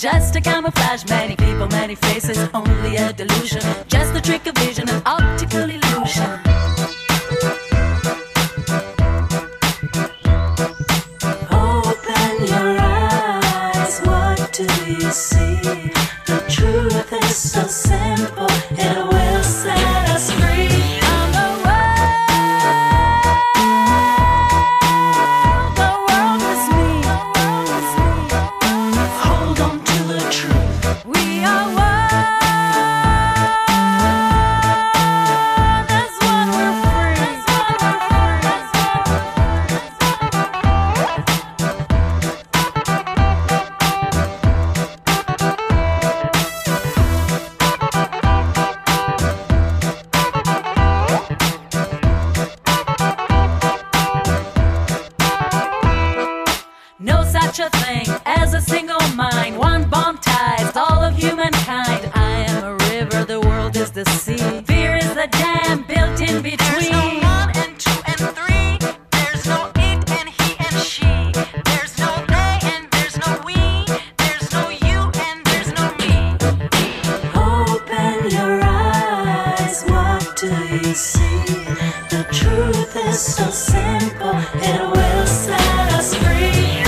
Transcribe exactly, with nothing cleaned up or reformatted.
just a camouflage. Many people, many faces, only a delusion. Just a trick of vision, an optical illusion. Open your eyes, what do you see? The truth is so simple, it will set us free. On the world, the world is me. Hold on to the truth. We are one. That's when we're free. No such a thing as a single mind. One bond ties all of humankind. I am a river, the world is the sea. Fear is the dam built in between. There's no one and two and three. There's no it and he and she. There's no they and there's no we. There's no you and there's no me. Open your eyes, what do you see? The truth is so simple, it will set us free.